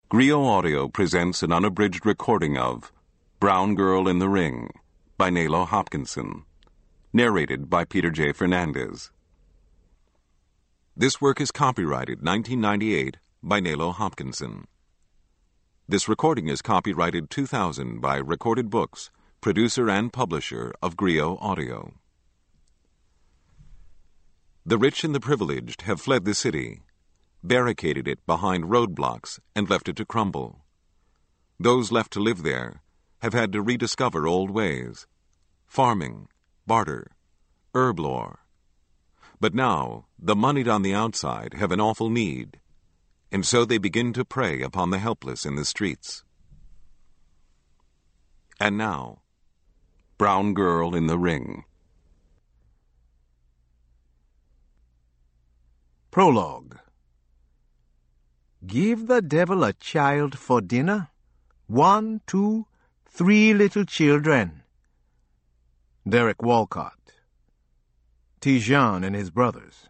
Grio Audio presents an unabridged recording of Brown Girl in the Ring by Nalo Hopkinson, narrated by Peter J. Fernandez. This work is copyrighted 1998 by Nalo Hopkinson. This recording is copyrighted 2000 by Recorded Books, producer and publisher of Grio Audio. The rich and the privileged have fled the city, barricaded it behind roadblocks, and left it to crumble. Those left to live there have had to rediscover old ways: farming, barter, herb lore. But now the moneyed on the outside have an awful need, and so they begin to prey upon the helpless in the streets. And now, Brown Girl in the Ring. Prologue. Give the devil a child for dinner? 1, 2, 3 little children. Derek Walcott. Ti-Jean and his brothers.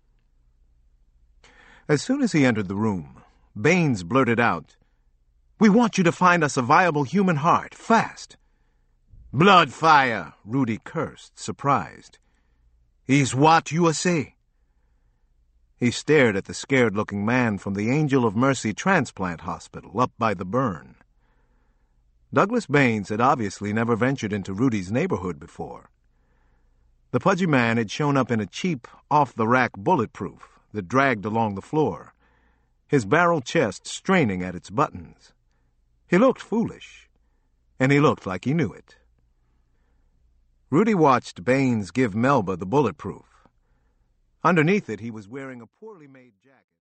As soon as he entered the room, Baines blurted out, "We want you to find us a viable human heart, fast." "Blood fire," Rudy cursed, surprised. "Is what you say?" He stared at the scared-looking man from the Angel of Mercy Transplant Hospital up by the burn. Douglas Baines had obviously never ventured into Rudy's neighborhood before. The pudgy man had shown up in a cheap, off-the-rack bulletproof that dragged along the floor, his barrel chest straining at its buttons. He looked foolish, and he looked like he knew it. Rudy watched Baines give Melba the bulletproof. Underneath it, he was wearing a poorly made jacket.